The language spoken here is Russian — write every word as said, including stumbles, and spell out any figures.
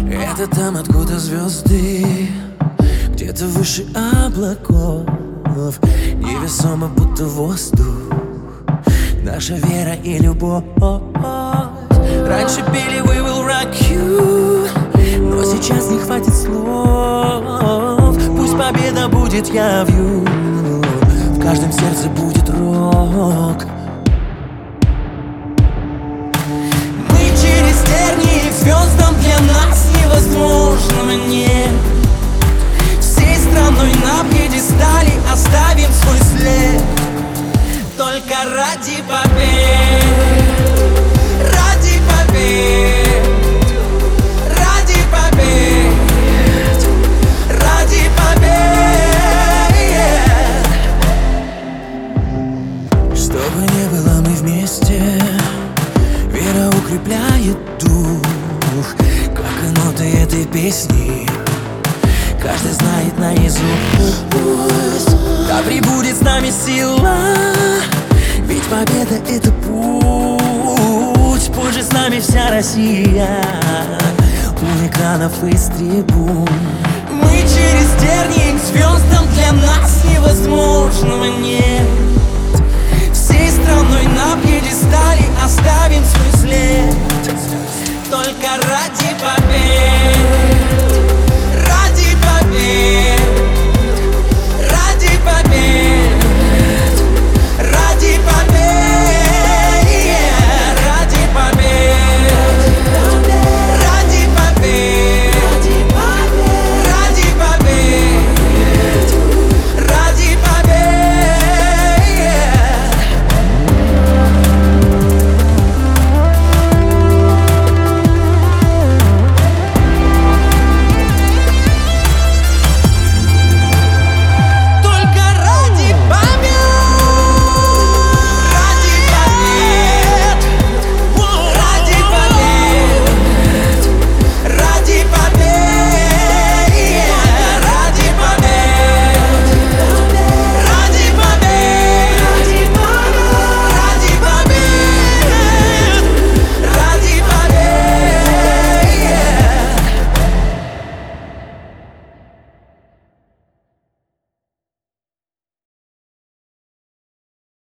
Это там, откуда звезды, где-то выше облаков, невесомо, будто воздух, наша вера и любовь. Раньше пели We will rock you, но сейчас не хватит слов. Пусть победа будет явью, в каждом сердце будет рок. Мы через тернии к звездам, для нас невозможного нет. Всей страной на пьедестале оставим свой след. Только ради побед, ради побед, ради побед, ради побед. Что бы ни было, мы вместе. Вера укрепляет дух, как и ноты этой песни каждый знает наизусть. Да пребудет с нами сила, ведь победа — это путь. Пусть же с нами вся Россия, у экранов и с трибун. Мы через тернии к звездам, для нас невозможного нет. Всей страной на пьедестале оставим свой